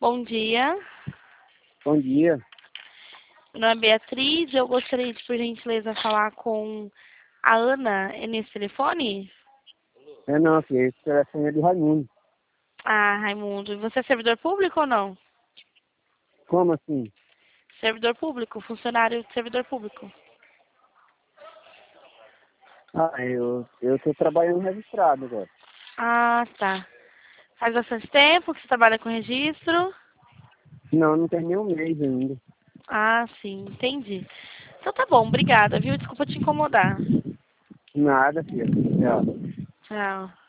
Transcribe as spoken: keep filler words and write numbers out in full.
Bom dia. Bom dia. Meu nome é Beatriz. Eu gostaria de, por gentileza, falar com a Ana. É nesse telefone? É não, filho, esse telefone é do Raimundo. Ah, Raimundo. E você é servidor público ou não? Como assim? Servidor público, funcionário de servidor público. Ah, eu, eu tô trabalhando registrado agora. Ah, tá. Faz bastante tempo que você trabalha com registro? Não, não tem nem um mês ainda. Ah, sim, entendi. Então tá bom, obrigada, viu? Desculpa te incomodar. Nada, filho. Tchau. Tchau.